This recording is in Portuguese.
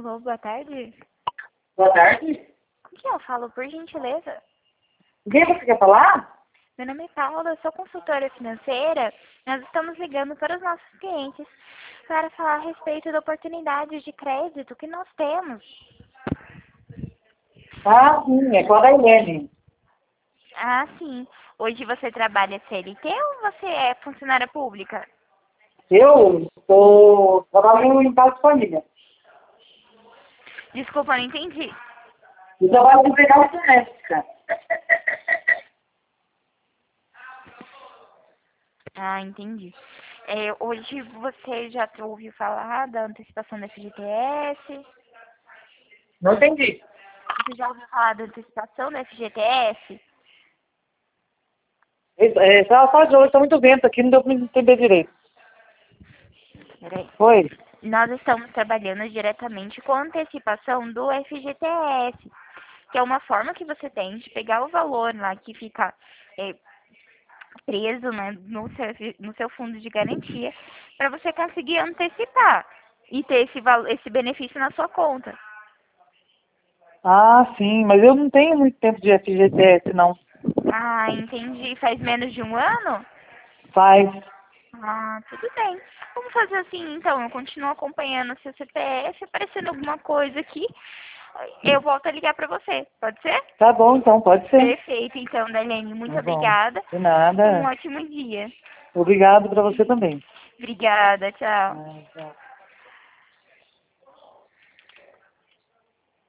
Alô, boa tarde. Boa tarde. Com quem eu falo, por gentileza? Quem você quer falar? Meu nome é Paula, eu sou consultora financeira. Nós estamos ligando para os nossos clientes para falar a respeito da oportunidade de crédito que nós temos. Ah, sim, é com a Dailene. Ah, sim. Hoje você trabalha CLT ou você é funcionária pública? Eu estou trabalhando em casa de família. Desculpa, não entendi. Eu trabalho de empregada doméstica. Ah, entendi. Hoje você já ouviu falar da antecipação da FGTS? Não entendi. Você já ouviu falar da antecipação da FGTS? Só de hoje, está muito vento aqui, não deu para entender direito. Peraí. Oi? Nós estamos trabalhando diretamente com a antecipação do FGTS, que é uma forma que você tem de pegar o valor lá que fica preso, né, no seu fundo de garantia, para você conseguir antecipar e ter esse benefício na sua conta. Ah, sim, mas eu não tenho muito tempo de FGTS, não. Ah, entendi. Faz menos de um ano? Faz. Ah, tudo bem. Vamos fazer assim, então. Eu continuo acompanhando o seu CPF. Aparecendo alguma coisa aqui, eu volto a ligar para você. Pode ser? Tá bom, então, pode ser. Perfeito, então, Darlene. Muito Tá bom. obrigada. De Um nada. ótimo dia. Obrigado para você também. Obrigada, tchau. Tchau.